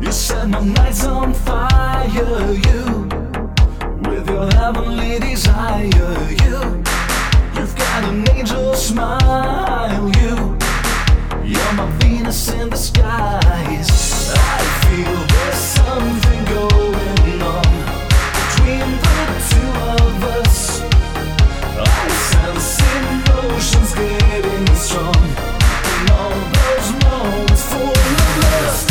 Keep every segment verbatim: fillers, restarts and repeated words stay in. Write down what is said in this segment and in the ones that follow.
set my nights on fire, you, with your heavenly desire, you, you've got an angel smile, you, you're my Venus in disguise. I feel there's something going on between the two of us. I sense emotions getting strong in all those moments full of lust.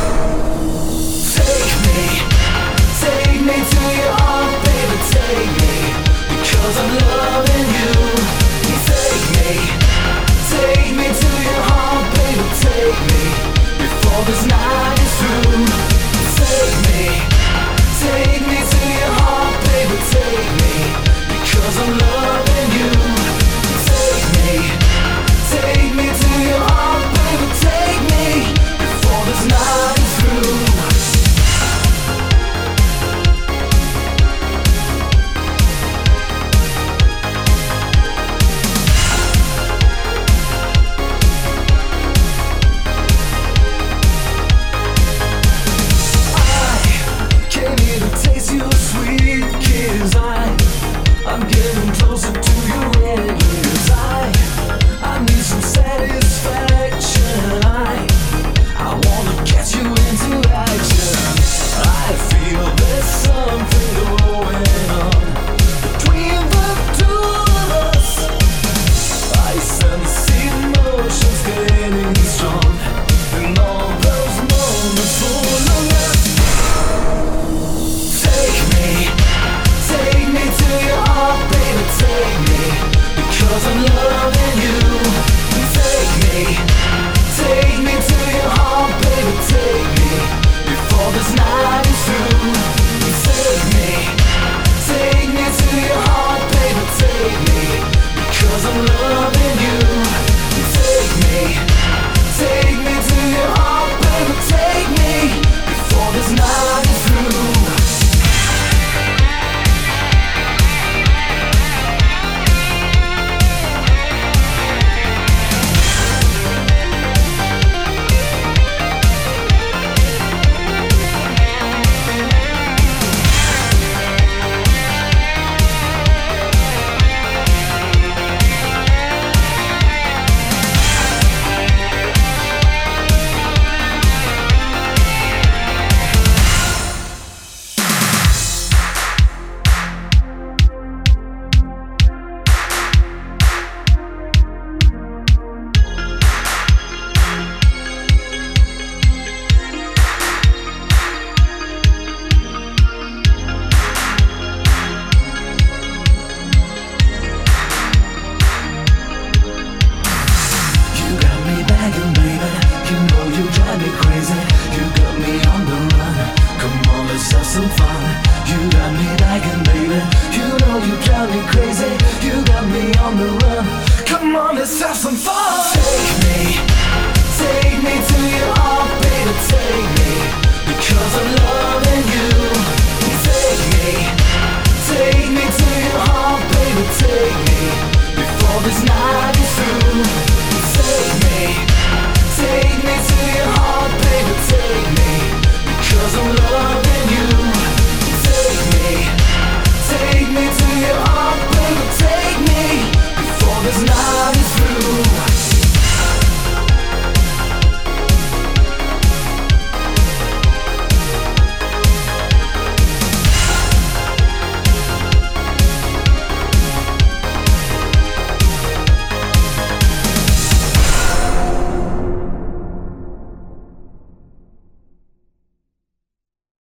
Take me, take me to your heart, baby, take me, because I'm loving you. Take me, take me to your heart, baby, take me, before this night is through. Take me, take me